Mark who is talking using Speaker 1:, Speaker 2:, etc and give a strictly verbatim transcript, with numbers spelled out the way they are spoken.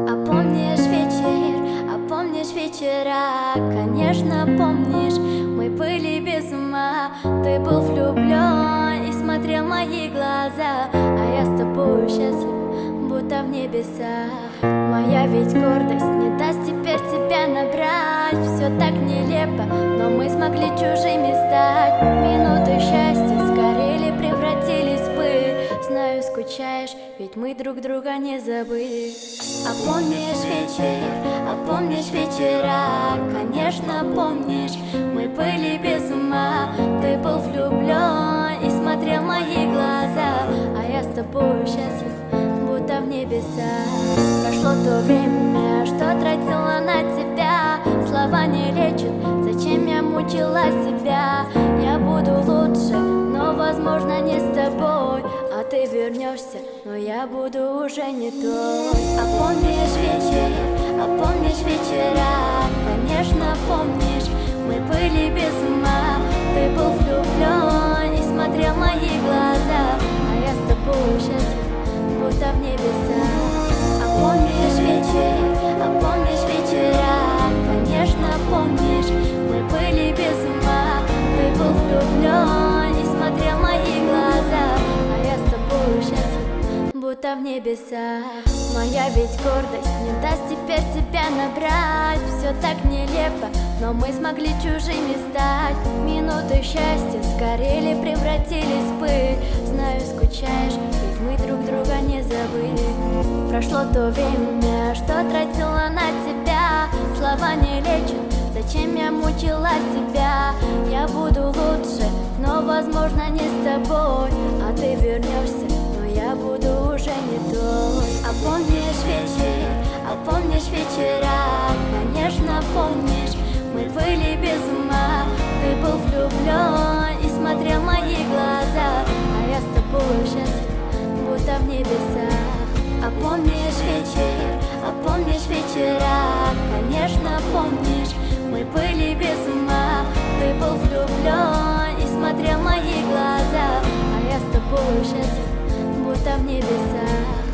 Speaker 1: А помнишь вечер, а помнишь вечера? Конечно, помнишь, мы были без ума. Ты был влюблен и смотрел в мои глаза, а я с тобой счастлив, будто в небесах. Моя ведь гордость не даст теперь тебя набрать. Все так нелепо, но мы смогли чужими стать. Минуты счастья сгорели, превратились в пыль. Знаю, скучаешь, ведь мы друг друга не забыли. А помнишь вечер, а помнишь вечера? Конечно, помнишь, мы были без ума. Ты был влюблен и смотрел в мои глаза, а я с тобой счастлив, будто в небесах. Прошло то время, что тратила на тебя. Слова не лечат, зачем я мучила себя? Я буду лучше, но возможно не с тобой. А ты вернешься, но я буду уже не той. А помнишь вечер, а помнишь вечера? Конечно, помнишь, мы были без ума. Ты был влюблен и смотрел в мои глаза, а я с тобой счастлив, будто в небесах. А помнишь вечер, а помнишь вечера? Конечно, помнишь, мы были без ума. Ты был влюблен и смотрел в мои глаза, а я с тобой счастлив, будто в небесах. Моя ведь гордость не даст теперь тебя набрать. Все так нелепо, но мы смогли чужими стать. Минуты счастья сгорели, превратились в пыль. Знаю, скучаешь, ведь мы друг друга не забыли. Прошло то время, что тратила на тебя. Слова не лечат, зачем я мучила себя? Я буду лучше, но возможно не с тобой. А ты вернешься, но я буду уже не той. А помнишь вечер, а помнишь вечера? Конечно, помнишь, мы были без ума. Ты был влюблен и смотрел в мои глаза, а я с тобой счастлив, будто в небесах. А помнишь вечер, а помнишь вечера? Конечно, помнишь, мы были без ума. Ты был влюблен и смотрел в мои глаза, а я с тобой счастлив, будто в небесах.